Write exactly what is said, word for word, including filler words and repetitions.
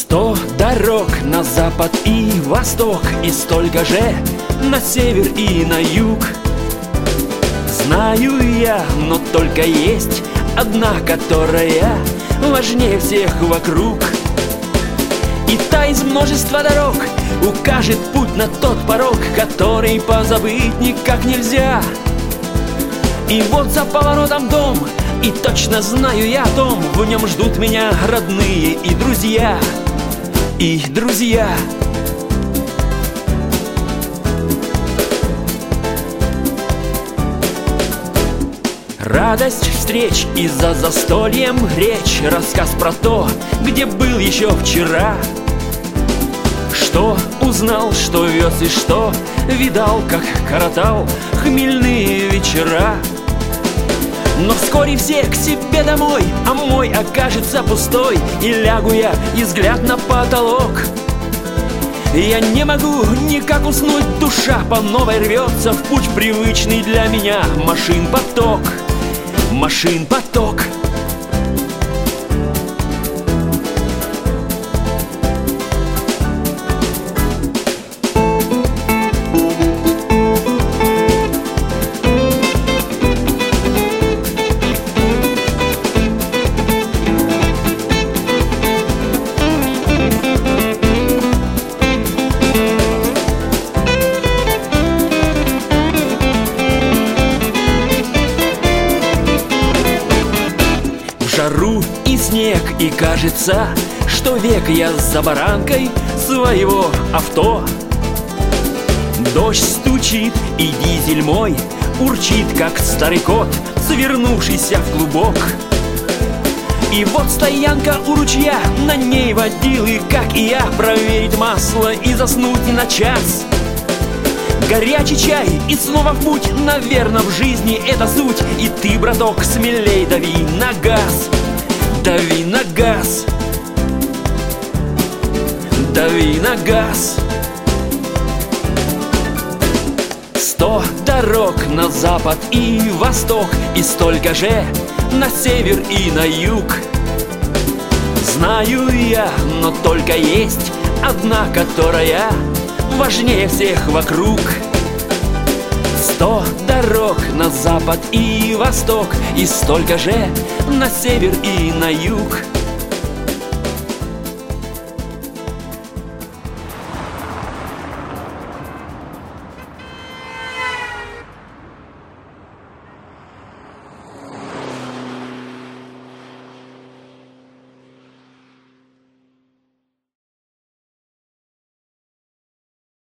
Сто дорог на запад и восток, и столько же на север и на юг. Знаю я, но только есть одна, которая важнее всех вокруг. И та из множества дорог укажет путь на тот порог, который позабыть никак нельзя. И вот за поворотом дом, и точно знаю я о том, в нем ждут меня родные и друзья, и друзья. Радость встреч и за застольем речь, рассказ про то, где был еще вчера. Что узнал, что вез и что видал, как коротал хмельные вечера. Но вскоре все к себе домой, а мой окажется пустой, и лягу я, и взгляд на потолок. Я не могу никак уснуть, душа по новой рвется в путь привычный для меня машин поток. Машин поток. Жару и снег, и кажется, что век я за баранкой своего авто. Дождь стучит, и дизель мой урчит, как старый кот, свернувшийся в клубок. И вот стоянка у ручья, на ней водилы, как и я, проверить масло и заснуть на час. Горячий чай и снова в путь, наверно, в жизни это суть. И ты, браток, смелей дави на газ, дави на газ, дави на газ. Сто дорог на запад и восток, и столько же на север и на юг. Знаю я, но только есть одна, которая важнее всех вокруг. Сто дорог на запад и восток, и столько же на север и на юг.